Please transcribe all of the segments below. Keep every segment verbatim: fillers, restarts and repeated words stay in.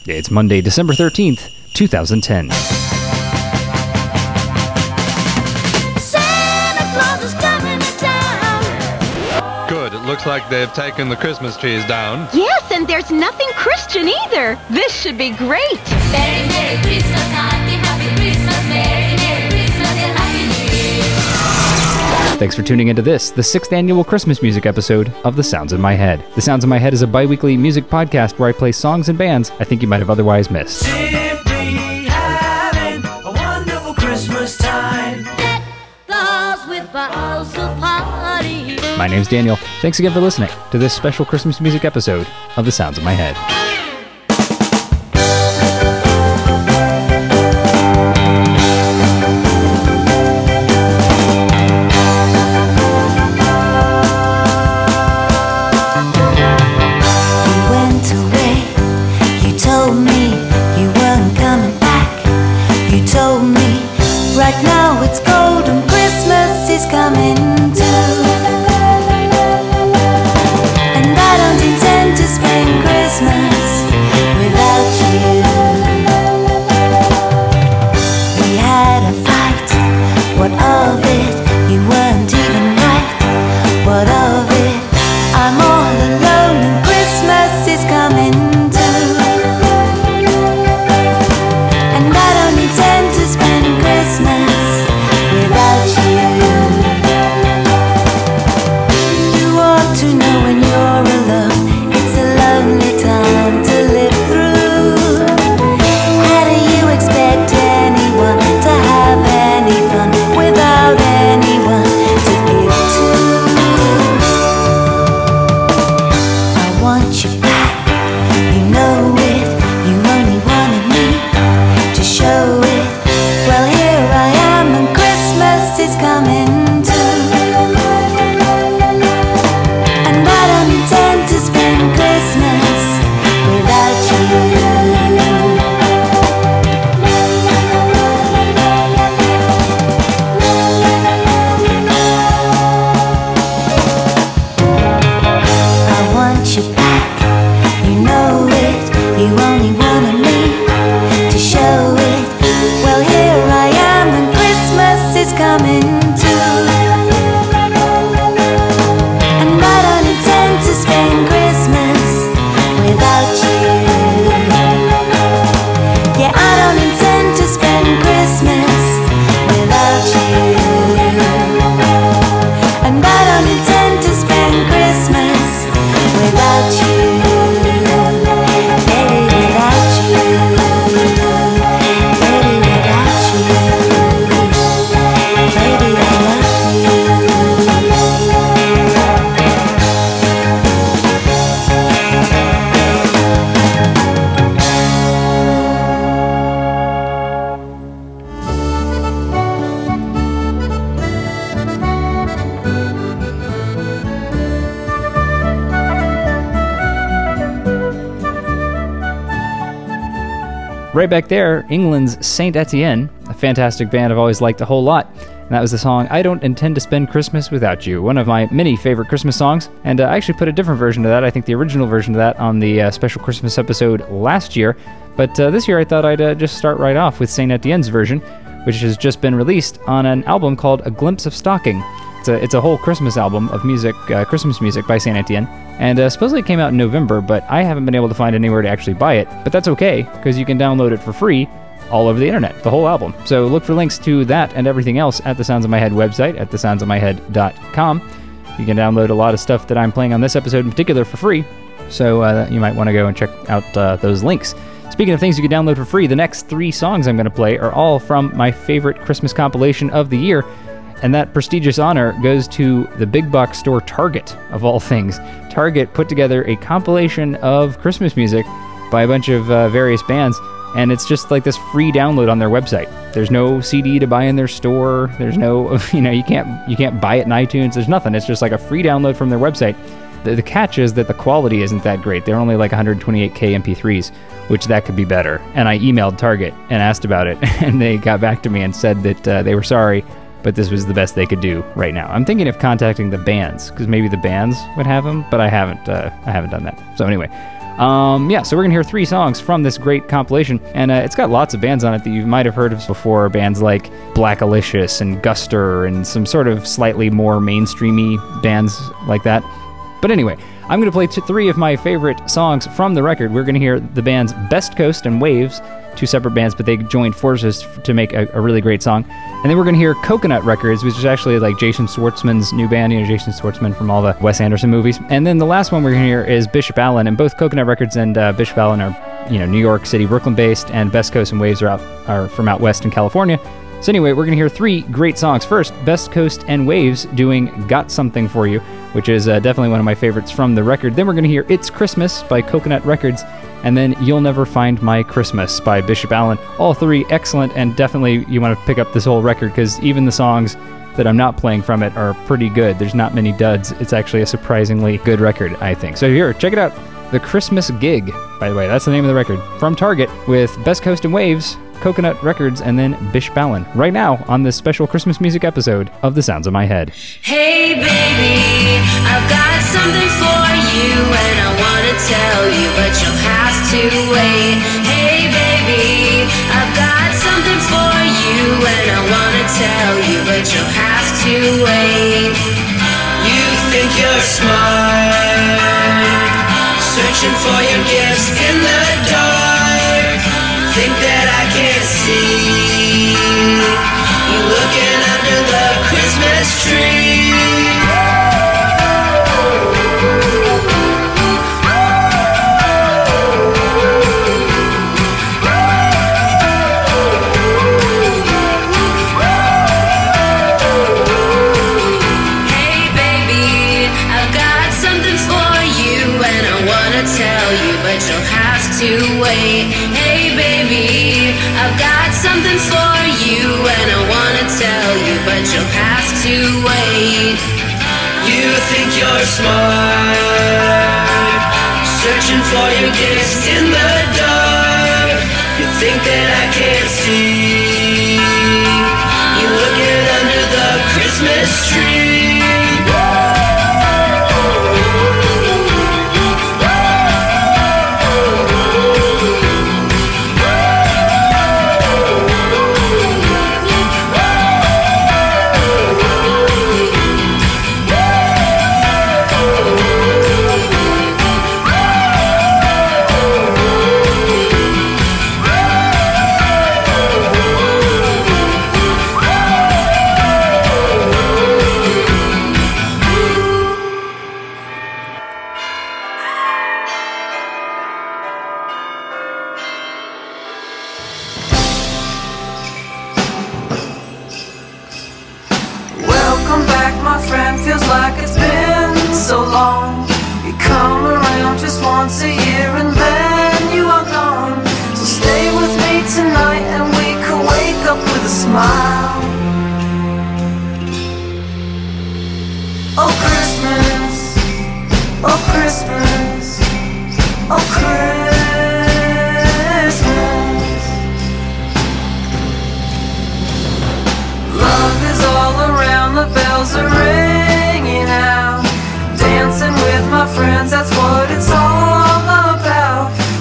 It's Monday, December thirteenth, twenty ten. Good, it looks like they've taken the Christmas trees down. Yes, and there's nothing Christian either. This should be great. Merry, Merry Christmas, Happy, Happy Christmas, Merry, Merry Christmas, and Happy New Year. Thanks for tuning into this, the sixth annual Christmas music episode of The Sounds in My Head. The Sounds in My Head is a bi-weekly music podcast where I play songs and bands I think you might have otherwise missed. Simply having a wonderful Christmas time. Let the house with boughs of party. My name's Daniel. Thanks again for listening to this special Christmas music episode of The Sounds in My Head. Right now it's cold and Christmas is coming too. And I don't intend to spend Christmas without you. We had a fight, what of it? You weren't even right, what of it? I'm all alone and Christmas is coming too. And I don't intend to spend Christmas without you. You ought to know when you're alone, it's a lonely time to live through. How do you expect anyone to have any fun without anyone to give to? I want you back, you know it, you only wanted me to show it. Well, here I am and Christmas is coming too. And I don't intend to spend Christmas without you. I want you back, you know it, you only wanted me to show it. Well, here I am and Christmas is coming too. And I don't intend to spend Christmas without you. Yeah, I don't intend to spend Christmas without you. And I don't intend to spend Christmas without you. Baby, without you. Baby, without you. Baby, I love you. Right back there, England's Saint Etienne, a fantastic band I've always liked a whole lot. And that was the song I Don't Intend to Spend Christmas Without You, one of my many favorite Christmas songs. And uh, I actually put a different version of that, I think the original version of that, on the uh, special Christmas episode last year. But uh, this year I thought I'd uh, just start right off with Saint Etienne's version, which has just been released on an album called A Glimpse of Stocking. It's a, it's a whole Christmas album of music, uh, Christmas music by Saint Etienne. And uh, supposedly it came out in November, but I haven't been able to find anywhere to actually buy it. But that's okay, because you can download it for free all over the internet, the whole album. So look for links to that and everything else at the Sounds in My Head website at the sounds in my head dot com. You can download a lot of stuff that I'm playing on this episode in particular for free, so uh, you might want to go and check out uh, those links. Speaking of things you can download for free, the next three songs I'm going to play are all from my favorite Christmas compilation of the year, and that prestigious honor goes to the big box store Target, of all things. Target put together a compilation of Christmas music by a bunch of uh, various bands, and it's just like this free download on their website. There's no C D to buy in their store. There's no, you know, you can't you can't buy it in iTunes. There's nothing. It's just like a free download from their website. The, the catch is that the quality isn't that great. They're only like one twenty-eight K M P threes, which that could be better. And I emailed Target and asked about it, and they got back to me and said that uh, they were sorry, but this was the best they could do right now. I'm thinking of contacting the bands, because maybe the bands would have them, but I haven't. Uh, I haven't done that. So anyway, Um, yeah, so we're going to hear three songs from this great compilation, and uh, it's got lots of bands on it that you might have heard of before, bands like Black Alicious and Guster and some sort of slightly more mainstreamy bands like that. But anyway, I'm going to play t- three of my favorite songs from the record. We're going to hear the bands Best Coast and Waves, two separate bands, but they joined forces f- to make a, a really great song. And then we're going to hear Coconut Records, which is actually like Jason Schwartzman's new band, you know, Jason Schwartzman from all the Wes Anderson movies. And then the last one we're going to hear is Bishop Allen, and both Coconut Records and uh, Bishop Allen are, you know, New York City, Brooklyn based, and Best Coast and Waves are out are from out west in California. So anyway, we're going to hear three great songs. First, Best Coast and Waves doing Got Something For You, which is uh, definitely one of my favorites from the record. Then we're going to hear It's Christmas by Coconut Records, and then You'll Never Find My Christmas by Bishop Allen. All three excellent, and definitely you want to pick up this whole record because even the songs that I'm not playing from it are pretty good. There's not many duds. It's actually a surprisingly good record, I think. So here, check it out. The Christmas Gig, by the way, that's the name of the record, from Target, with Best Coast and Waves, Coconut Records, and then Bishop Allen, right now on this special Christmas music episode of The Sounds of My Head. Hey baby, I've got something for you and I wanna tell you, but you'll have to wait. Hey baby, I've got something for you and I wanna tell you, but you'll have to wait. You think you're smart, searching for your gifts in the dark. Think that I can't see you looking under the Christmas tree. Hey baby, I've got something for you and I wanna tell you, but you'll have to wait. Hey baby, I've got something for you and I wanna tell you, but you'll have to wait. You think you're smart, searching for your gifts in the dark. You think that I can't see you looking under the Christmas tree. Welcome back, my friend. Feels like it's been so long. You come around just once a year and then you are gone. So stay with me tonight and we can wake up with a smile. Oh Christmas, oh Christmas, oh Christmas. Love is all around, the bells are ringing out. Dancing with my friends, that's what it's all about.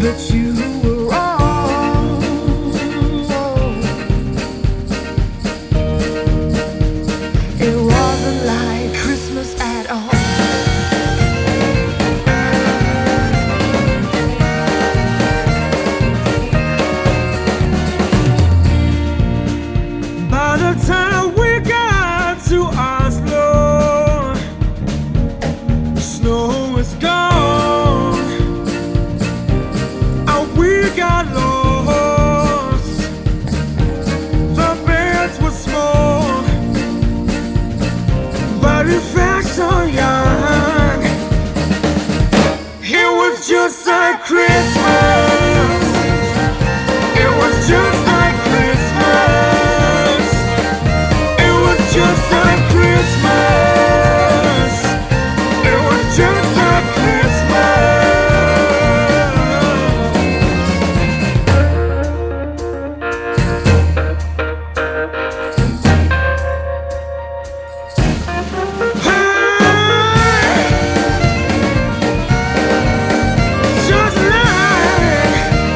that you were wrong. It wasn't like Christmas at all. By the time we got to Oslo, the snow is gone. Oh, we got lost. The beds were small, but it felt so young. It was just like Christmas. It was just like Christmas. It was just like Christmas. It was just like Just like,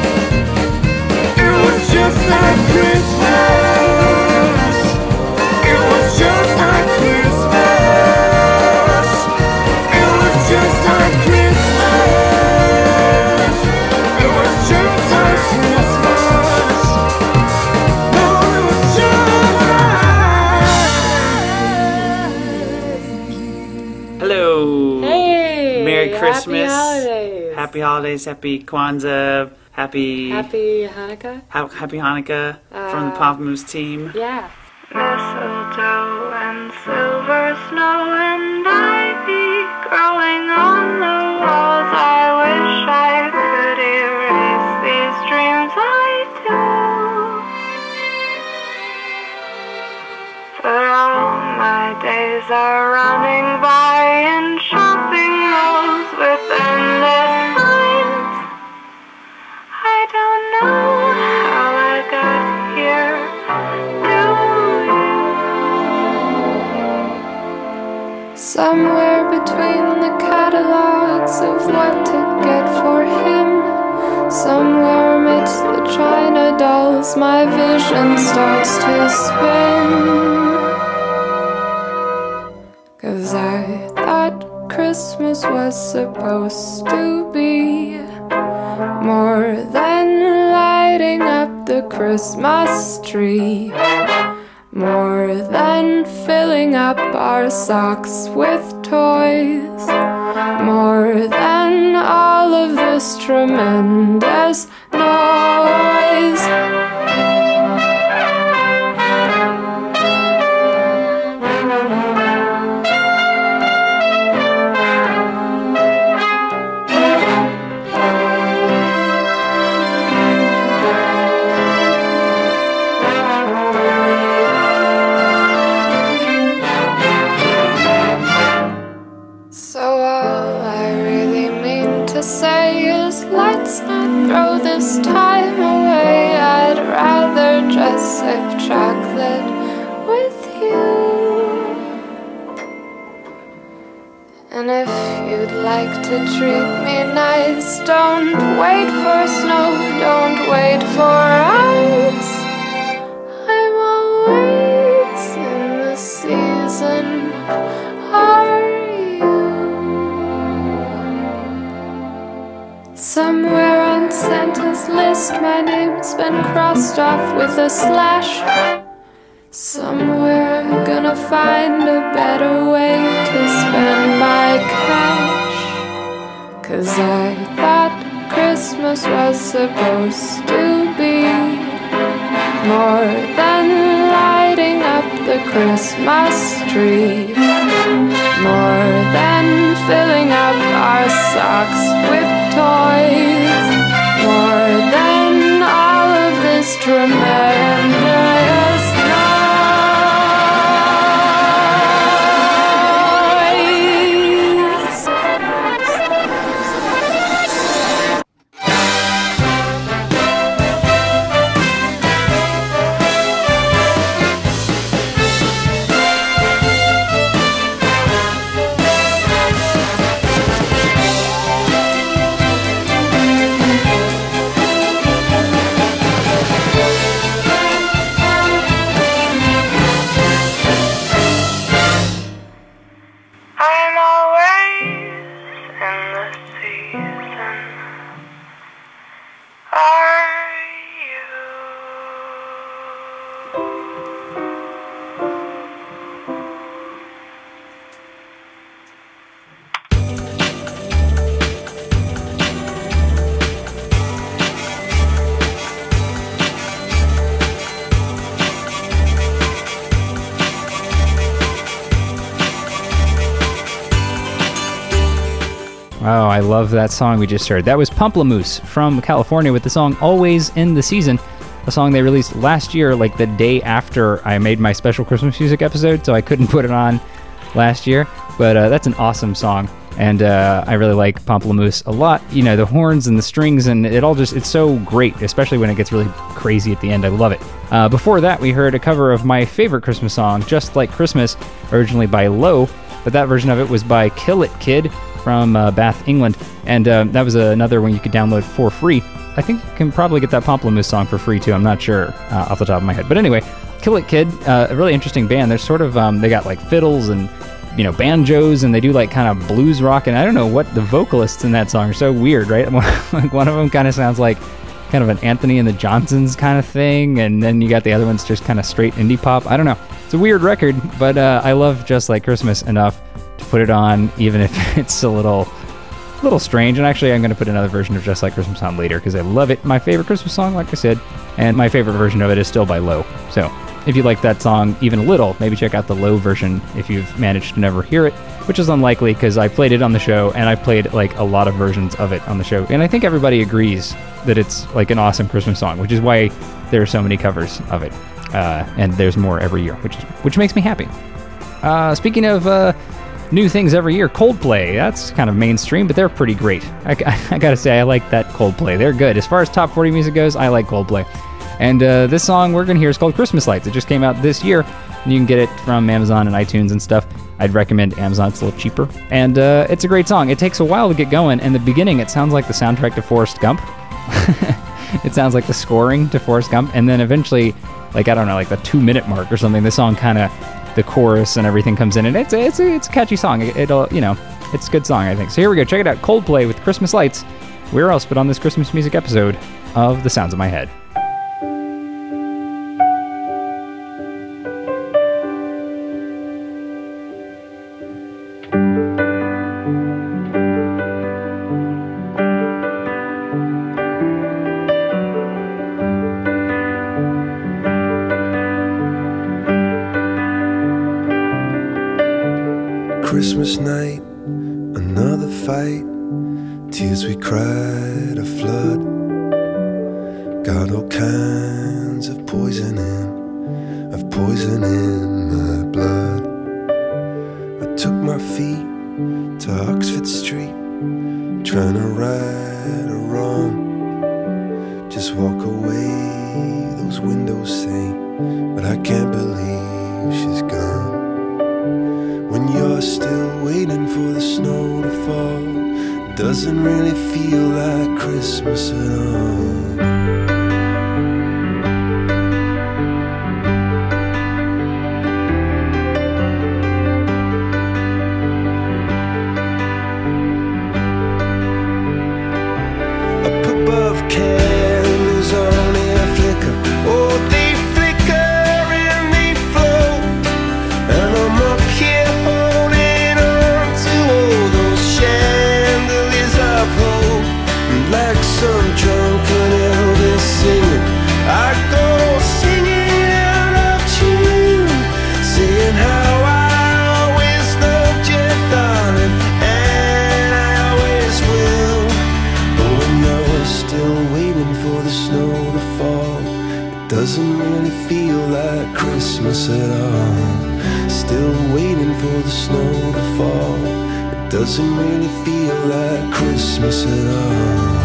it was just like Christmas. It was just like Christmas. It was just like Christmas. It was just like Christmas. No, it was just like. Hello. Hey! Merry Christmas. Happy holidays. Happy holidays. Happy Kwanzaa. Happy Happy Hanukkah. ha- Happy Hanukkah from the Uh, Pamplemousse team. Yeah. Mistletoe and silver snow and ivy growing on the walls. I wish I could erase these dreams I do, but all my days are running by in shopping malls with endless lines. I don't know how I got here. Do you? Somewhere between the catalogs of what to get for him, somewhere amidst the china dolls, my vision starts to spin. 'Cause I thought Christmas was supposed to be more than lighting up the Christmas tree, more than filling up our socks with toys, more than all of this tremendous noise. So all I really mean to say is let's not throw this time away. I'd rather just sip chocolate with you. And if you'd like to treat me nice, don't wait for snow, don't wait for ice. I'm always in the season. Are you? Somewhere on Santa's list, my name's been crossed off with a slash. Somewhere I'm gonna find a better way to spend my cash. 'Cause I thought Christmas was supposed to be more than lighting up the Christmas tree, more than filling up our socks with toys, more than all of this tremendous noise. Oh, I love that song we just heard. That was Pomplamoose from California with the song Always in the Season, a song they released last year, like the day after I made my special Christmas music episode, so I couldn't put it on last year. But uh, that's an awesome song, and uh, I really like Pomplamoose a lot. You know, the horns and the strings, and it all just, it's so great, especially when it gets really crazy at the end. I love it. Uh, before that, we heard a cover of my favorite Christmas song, Just Like Christmas, originally by Low, but that version of it was by Kill It Kid from uh, Bath, England, and uh, that was another one you could download for free. I think you can probably get that Pomplamoose song for free too. I'm not sure uh, off the top of my head, but anyway, Kill It Kid, uh, a really interesting band. They're sort of um, they got like fiddles and you know banjos, and they do like kind of blues rock. And I don't know what the vocalists in that song are so weird, right? Like one of them kind of sounds like kind of an Anthony and the Johnsons kind of thing, and then you got the other ones just kind of straight indie pop. I don't know. It's a weird record, but uh, I love Just Like Christmas enough to put it on, even if it's a little, little strange. And actually, I'm going to put another version of Just Like Christmas on later because I love it. My favorite Christmas song, like I said, and my favorite version of it is still by Low. So if you like that song even a little, maybe check out the Low version if you've managed to never hear it, which is unlikely because I played it on the show and I played like a lot of versions of it on the show. And I think everybody agrees that it's like an awesome Christmas song, which is why there are so many covers of it. Uh, and there's more every year, which is which makes me happy. Uh, speaking of uh, new things every year, Coldplay, that's kind of mainstream, but they're pretty great. I, I gotta say, I like that Coldplay. They're good. As far as top forty music goes, I like Coldplay. And uh, this song we're going to hear is called Christmas Lights. It just came out this year, and you can get it from Amazon and iTunes and stuff. I'd recommend Amazon. It's a little cheaper. And uh, it's a great song. It takes a while to get going. In the beginning, it sounds like the soundtrack to Forrest Gump. It sounds like the scoring to Forrest Gump. And then eventually, like, I don't know, like the two-minute mark or something, the song kind of, the chorus and everything comes in. And it's a, it's a, it's a catchy song. It, it'll, you know, it's a good song, I think. So here we go. Check it out. Coldplay with Christmas Lights. Where else but on this Christmas music episode of The Sounds of My Head. Christmas night, another fight, tears we cried a flood. Got all kinds of poison in, of poison in my blood. I took my feet to Oxford Street, trying to right a wrong. Just walk away, those windows say, but I can't believe she's gone. When you're still waiting for the snow to fall, it doesn't really feel like Christmas at all. Doesn't really feel like Christmas at all. Still waiting for the snow to fall. It doesn't really feel like Christmas at all.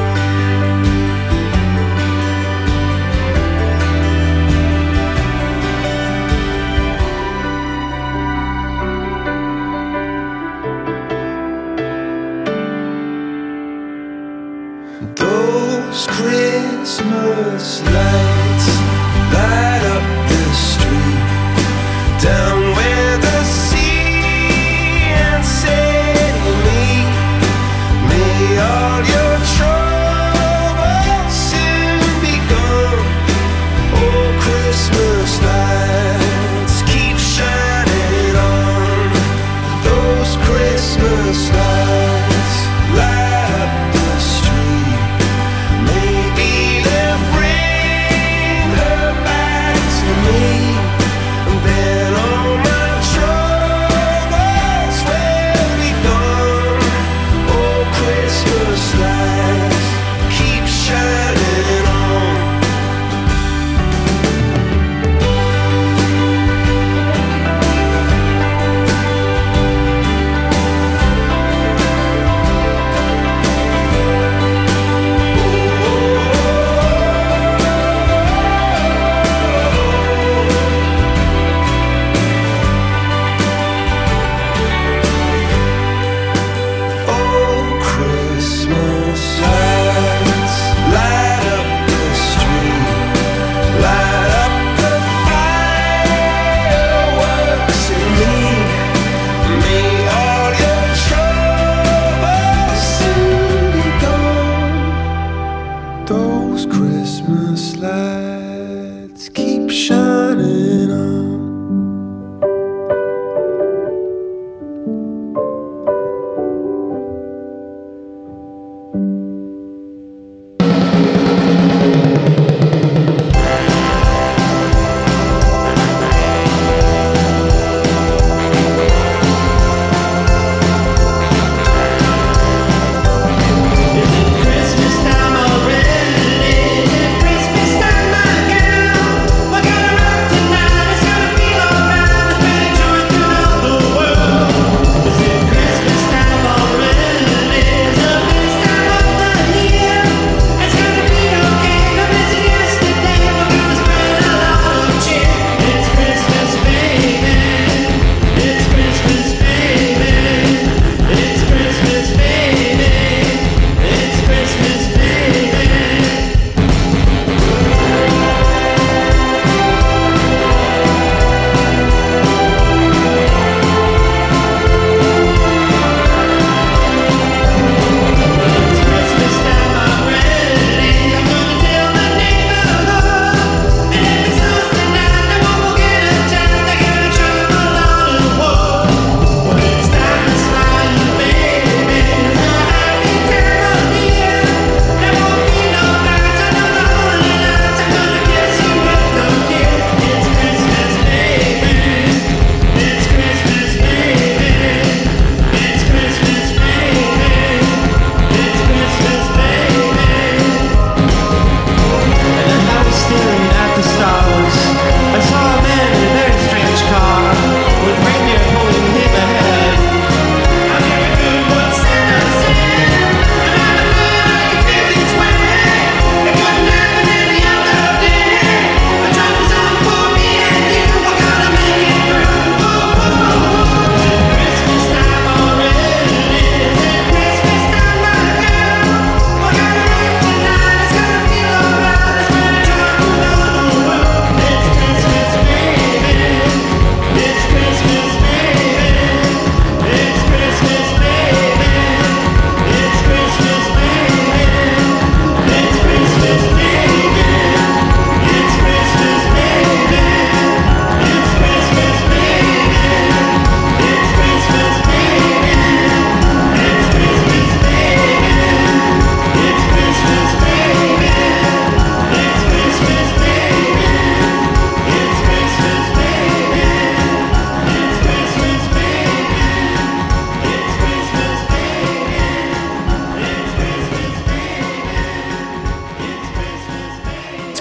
Those Christmas lights light up the street, down where the sea and say to me, may all your troubles soon be gone. Oh, Christmas lights keep shining on. Those Christmas lights light up the street. Maybe they'll bring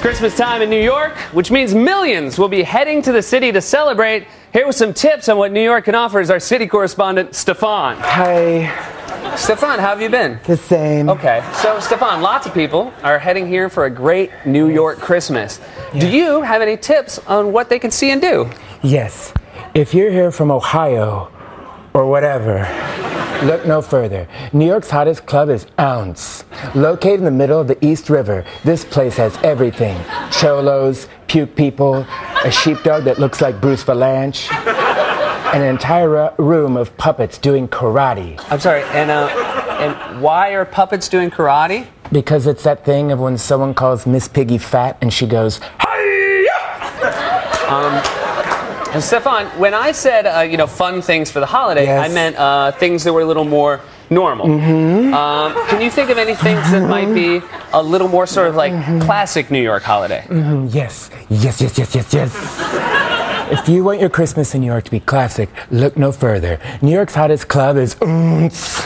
Christmas time in New York, which means millions will be heading to the city to celebrate. Here with some tips on what New York can offer is our city correspondent, Stefan. Hi. Stefan, how have you been? The same. Okay, so Stefan, lots of people are heading here for a great New York Christmas. Yes. Do you have any tips on what they can see and do? Yes. If you're here from Ohio or whatever, look no further. New York's hottest club is Ounce. Located in the middle of the East River, this place has everything. Cholos, puke people, a sheepdog that looks like Bruce Valanche, and an entire room of puppets doing karate. I'm sorry, and uh, and why are puppets doing karate? Because it's that thing of when someone calls Miss Piggy fat and she goes, Hi-ya! Um, and Stefan, when I said, uh, you know, fun things for the holiday, Yes. I meant uh, things that were a little more normal. Mm-hmm. Um, can you think of any things that might be a little more sort of like Mm-hmm. classic New York holiday? Mm-hmm. Yes, yes, yes, yes, yes, yes. If you want your Christmas in New York to be classic, look no further. New York's hottest club is Ounce.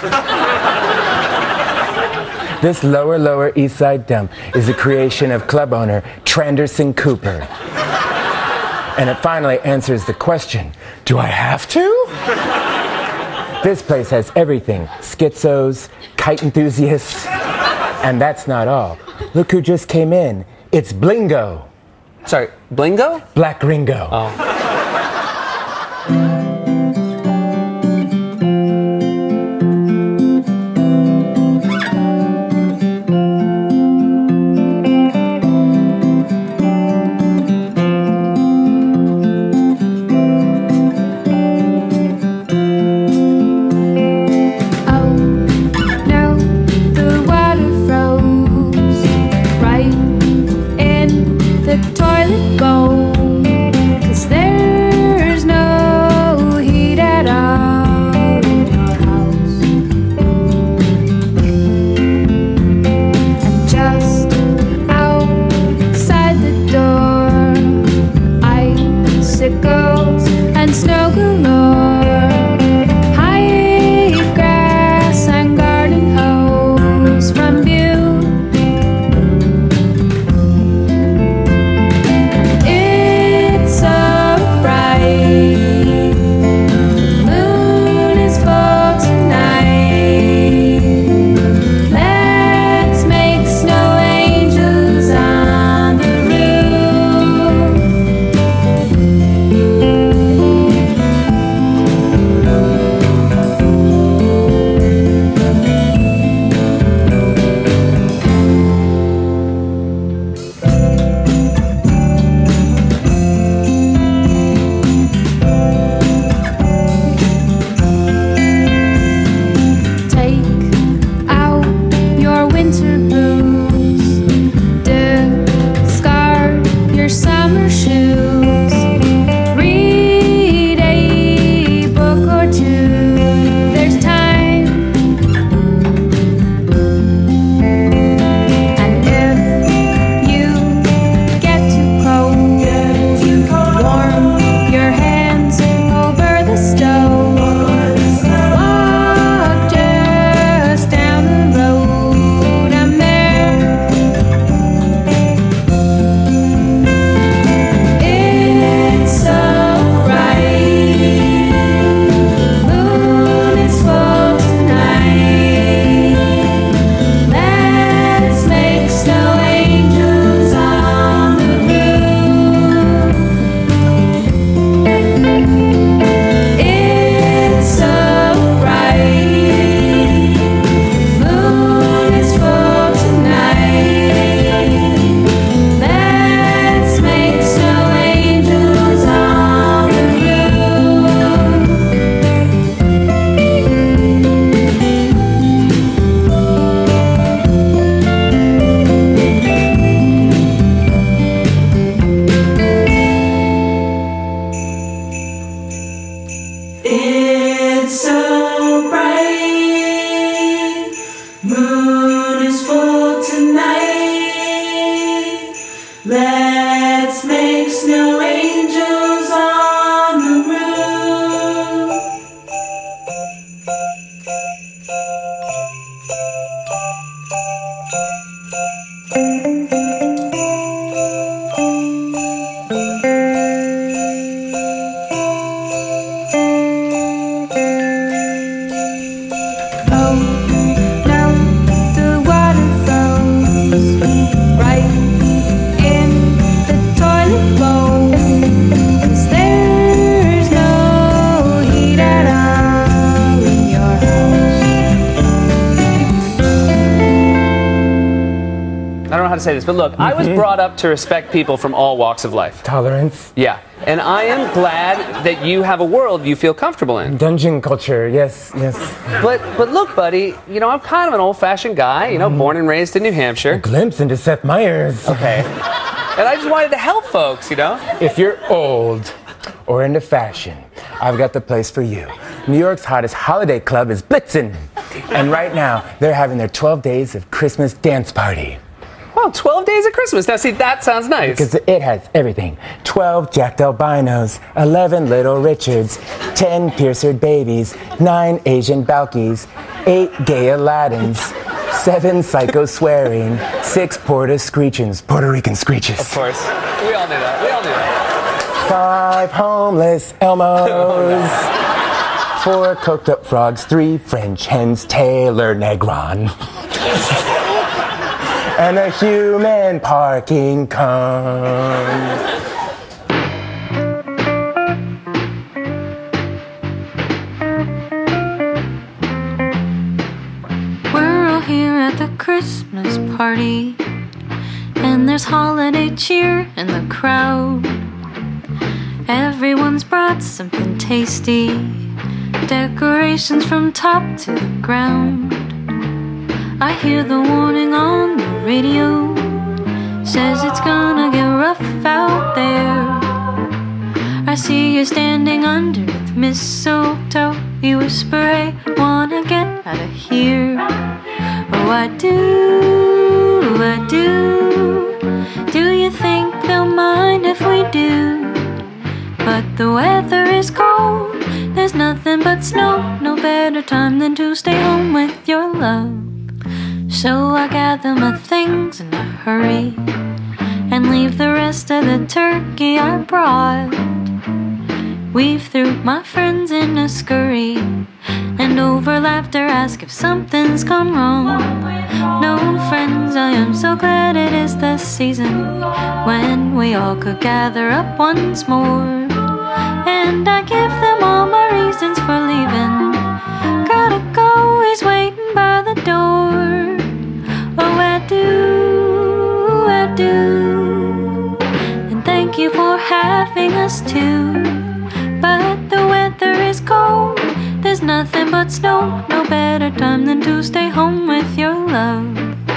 This lower, lower East Side dump is a creation of club owner Tranderson Cooper. And it finally answers the question, do I have to? This place has everything, schizos, kite enthusiasts, and that's not all. Look who just came in. It's Blingo. Sorry, Blingo? Black Ringo. Oh. Toilet bowl, 'cause there flow. Now the water flows right in the toilet bowl. 'Cause there's no heat at all in your I don't know how to say this, but look, I was brought up to respect people from all walks of life. Tolerance. Yeah, and I am glad that you have a world you feel comfortable in. Dungeon culture, yes, yes. But but look, buddy, you know, I'm kind of an old-fashioned guy, you know, born and raised in New Hampshire. A glimpse into Seth Meyers. Okay. And I just wanted to help folks, you know? If you're old or into fashion, I've got the place for you. New York's hottest holiday club is Blitzen. And right now, they're having their twelve days of Christmas dance party. Wow, twelve days of Christmas. Now, see, that sounds nice. Because it has everything. twelve Jack Delbinos, eleven Little Richards, ten piercered babies, nine Asian Balkies, eight gay Aladdins, seven psycho swearing, six Porta Screechins, Puerto Rican screeches. Of course. We all knew that. We all knew that. Five homeless Elmos, four coked up frogs, three French hens, Taylor Negron. And a human parking cone. We're all here at the Christmas party, and there's holiday cheer in the crowd. Everyone's brought something tasty, decorations from top to the ground. I hear the warning on the radio, says it's gonna get rough out there. I see you standing underneath mistletoe. You whisper, hey, wanna get out of here. Oh, I do, I do. Do you think they'll mind if we do? But the weather is cold, there's nothing but snow. No better time than to stay home with your love. So I gather my things in a hurry and leave the rest of the turkey I brought. Weave through my friends in a scurry, and over laughter ask if something's gone wrong. No friends, I am so glad it is the season when we all could gather up once more. And I give them all my reasons for leaving. Gotta go, he's waiting by the door. Oh, I do, I do. And thank you for having us too. But the weather is cold, there's nothing but snow. No better time than to stay home with your love.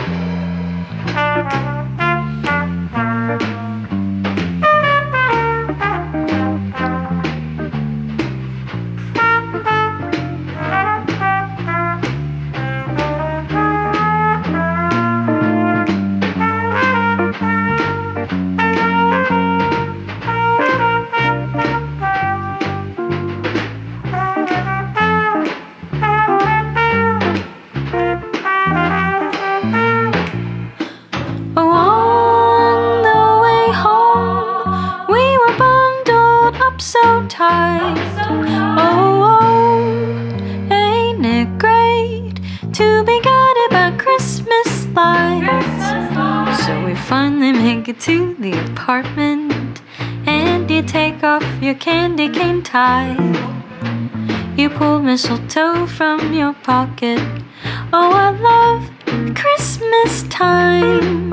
To the apartment, and you take off your candy cane tie. You pull mistletoe from your pocket. Oh, I love Christmas time.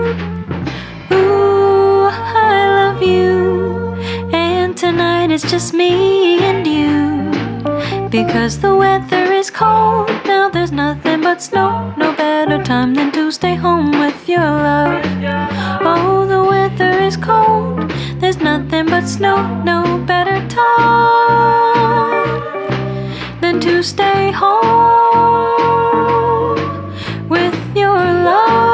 Ooh, I love you. And tonight it's just me and you. Because the weather is cold, now there's nothing but snow. No better time than to stay home with your love. Oh, the weather is cold, there's nothing but snow. No better time than to stay home with your love.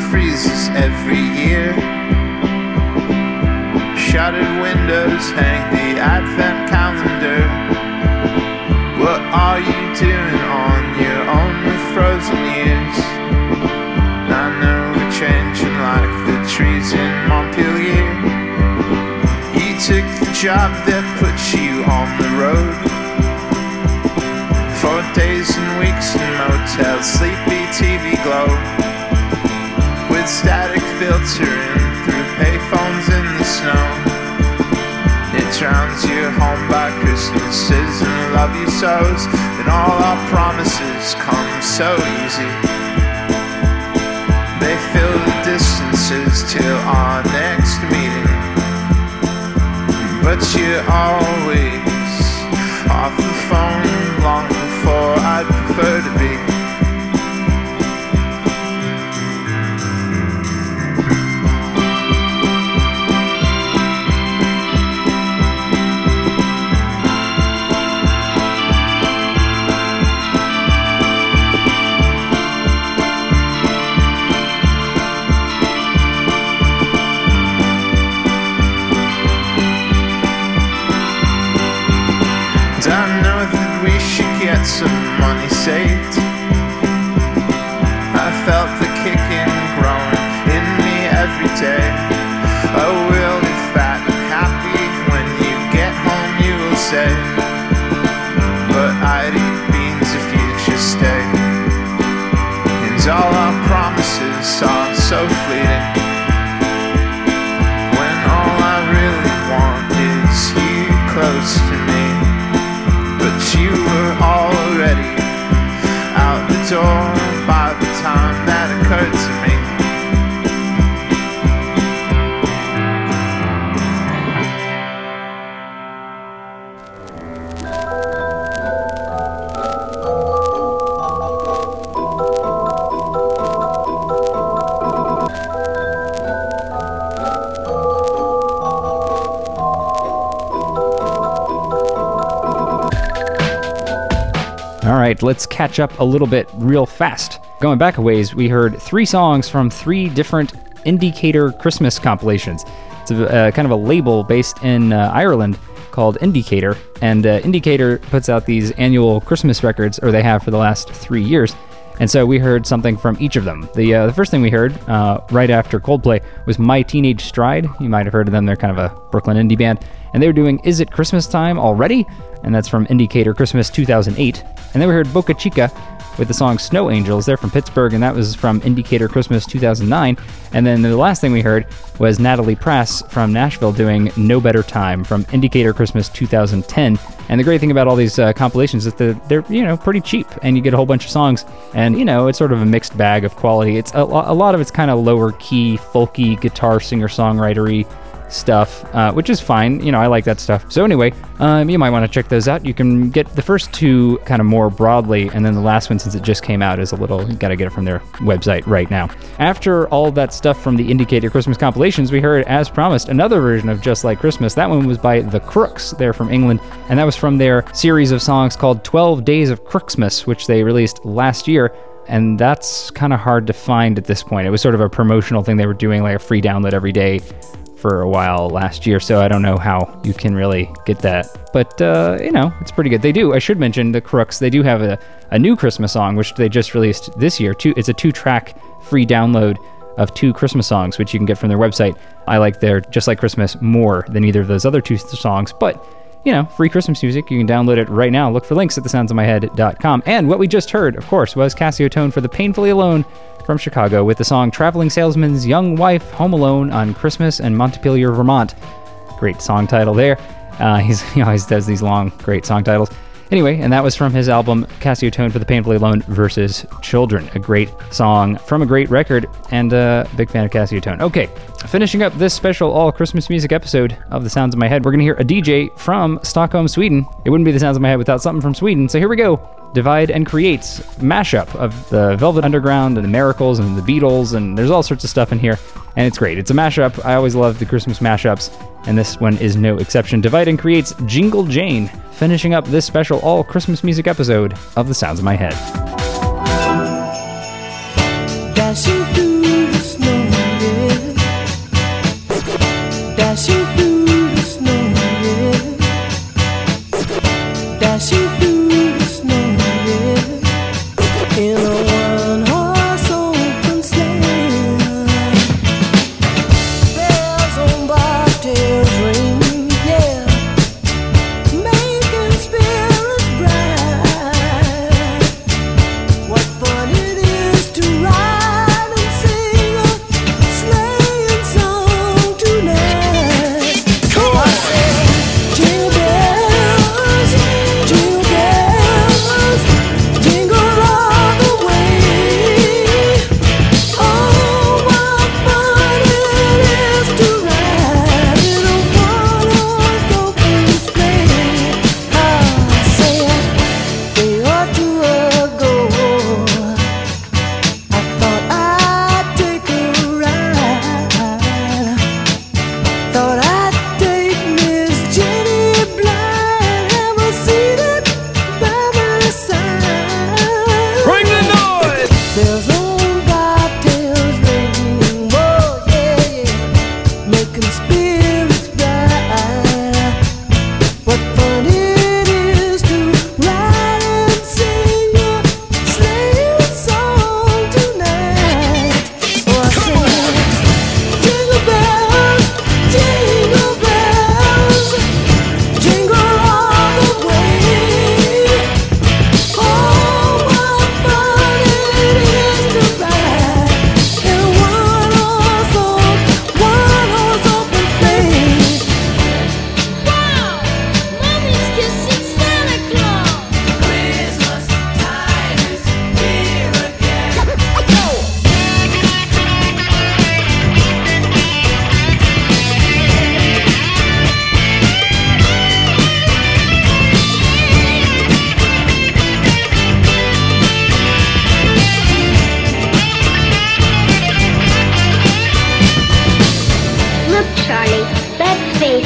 freezes every year. Shuttered windows hang the advent calendar. What are you doing on your own with frozen years? I know we're changing like the trees in Montpelier. You took the job that put you on the road. For days and weeks in motels, sleepy T V glow, with static filtering through payphones in the snow. It drowns you home by Christmases and love you so's, and all our promises come so easy. They fill the distances till our next meeting, but you're always off the phone long before I'd prefer to be. Get some money saved. I felt the kicking growing in me every day. Oh, we'll be fat and happy when you get home, you will say. But I'd eat beans if you just stay. And all our promises are so fleeting, when all I really want is you close to me. But you were already out the door by the time that occurred to me. All right, let's catch up a little bit real fast. Going back a ways, we heard three songs from three different Indicator Christmas compilations. It's a, uh, kind of a label based in uh, Ireland called Indicator, and uh, Indicator puts out these annual Christmas records, or they have for the last three years. And so we heard something from each of them. The uh, the first thing we heard uh, right after Coldplay was My Teenage Stride. You might have heard of them. They're kind of a Brooklyn indie band. And they were doing Is It Christmas Time Already? And that's from Indicator Christmas two thousand eight. And then we heard Boca Chica with the song Snow Angels. They're from Pittsburgh, and that was from Indicator Christmas two thousand nine. And then the last thing we heard was Natalie Prass from Nashville doing No Better Time from Indicator Christmas two thousand ten. And the great thing about all these uh, compilations is that they're, you know, pretty cheap, and you get a whole bunch of songs, and, you know, it's sort of a mixed bag of quality. It's a, a lot of it's kind of lower key, folky, guitar singer-songwritery stuff, uh, which is fine. You know, I like that stuff. So anyway, um, you might want to check those out. You can get the first two kind of more broadly, and then the last one, since it just came out, is a little, you gotta get it from their website right now. After all that stuff from the Indicator Christmas compilations, we heard, as promised, another version of Just Like Christmas. That one was by The Crooks. They're from England, and that was from their series of songs called twelve Days of Crooksmas, which they released last year. And that's kind of hard to find at this point. It was sort of a promotional thing they were doing, like a free download every day for a while last year, so I don't know how you can really get that. But, uh, you know, it's pretty good. They do, I should mention, the Crooks, they do have a, a new Christmas song, which they just released this year. Two, it's a two-track free download of two Christmas songs, which you can get from their website. I like their Just Like Christmas more than either of those other two songs, but, you know, free Christmas music. You can download it right now. Look for links at the sounds of my head dot com. And what we just heard, of course, was Cassio Tone for the Painfully Alone from Chicago with the song Traveling Salesman's Young Wife Home Alone on Christmas in Montpelier, Vermont. Great song title there. Uh, he's, he always does these long, great song titles. Anyway, and that was from his album Cassio Tone for the Painfully Alone versus Children. A great song from a great record, and a uh, big fan of Cassio Tone. Okay, finishing up this special all Christmas music episode of The Sounds of My Head, we're going to hear a D J from Stockholm, Sweden. It wouldn't be The Sounds of My Head without something from Sweden, so here we go. Divide and Create's mashup of the Velvet Underground and the Miracles and the Beatles, and there's all sorts of stuff in here, and it's great. It's a mashup. I always love the Christmas mashups, and this one is no exception. Divide and Create's Jingle Jane, finishing up this special all Christmas music episode of The Sounds of My Head. Dashing through the snow.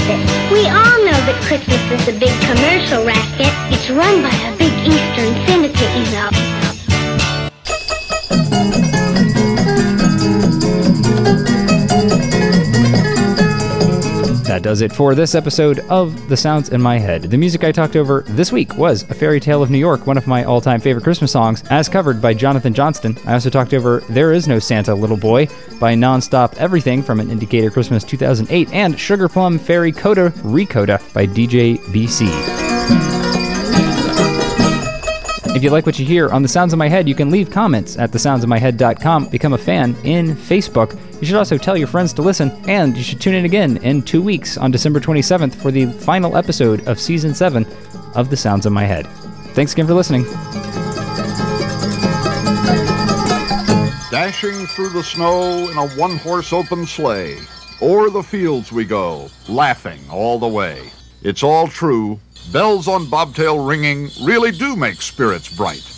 it. We all know that Christmas is a big commercial racket. It's run by a big Eastern syndicate, you know. That does it for this episode of The Sounds in My Head. The music I talked over this week was A Fairy Tale of New York, one of my all-time favorite Christmas songs, as covered by Jonathan Johnston. I also talked over There Is No Santa, Little Boy by Nonstop Everything from An Indicator Christmas two thousand eight, and Sugar Plum Fairy Coda Recoda by D J B C. If you like what you hear on The Sounds in My Head, you can leave comments at the sounds in my head dot com, become a fan in Facebook. You should also tell your friends to listen, and you should tune in again in two weeks on December twenty-seventh for the final episode of Season seven of The Sounds in My Head. Thanks again for listening. Dashing through the snow in a one-horse open sleigh, o'er the fields we go, laughing all the way. It's all true. Bells on bobtail ringing really do make spirits bright.